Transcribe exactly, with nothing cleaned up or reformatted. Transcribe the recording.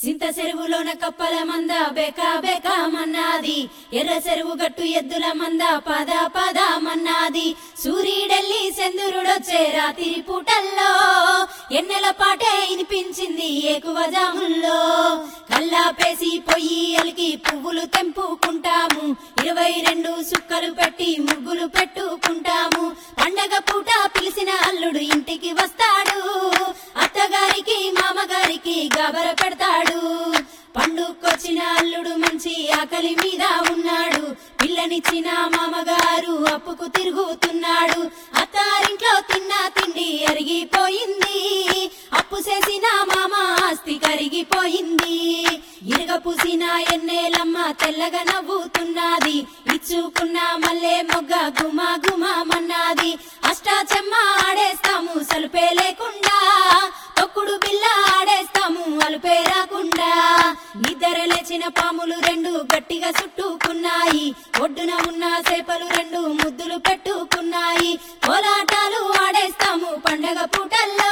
సింత చెరువులోన కప్పల మంద బేకా బేకా మన్నాది, ఎర్ర చెరువు గట్టు ఎద్దుల మంద పద పద మన్నాది. సూర్యుడెల్లి చంద్రుడొచ్చే రాత్రి పూటల్లో ఎన్నెల పాటే వినిపించింది ఎక్కువ జాముల్లో. కల్లాపేసి పొయ్యి అలికి పువ్వులు తెంపుకుంటాము, ఇరవై రెండు సుక్కలు పెట్టి ముగ్గులు పెట్టుకుంటాము. పండగ పూట పిలిచిన అల్లుడు ఇంటికి వస్తాడు, అత్తగారికి మామగారికి గాబర పెడతాడు. పండుకొచ్చిన అల్లుడు మంచి ఆకలి మీద ఉన్నాడు, పిల్లనిచ్చిన మామగారు అప్పుకు తిరుగుతున్నాడు. అత్తారింట్లో తిన్న తిండి అరిగిపోయింది, అప్పు చేసిన మామ ఆస్తి కరిగిపోయింది. ఇరుగ పూసిన ఎన్నేలమ్మ తెల్లగా నవ్వుతున్నది, ఇచ్చుకున్న మల్లె మొగ్గ గుమా గుమామన్నది. అష్టాచెమ్మ ఆడేస్తాము సలుపే లేకుండా, తొక్కుడు బిల్ల ఆడేస్తాము అలుపే రాకుండా. నిద్ర లేచిన పాములు రెండు గట్టిగా చుట్టుకున్నాయి, ఒడ్డున ఉన్న చేపలు రెండు ముద్దులు పెట్టుకున్నాయి. కోలాటాలు ఆడేస్తాము పండగ పూటల్లో,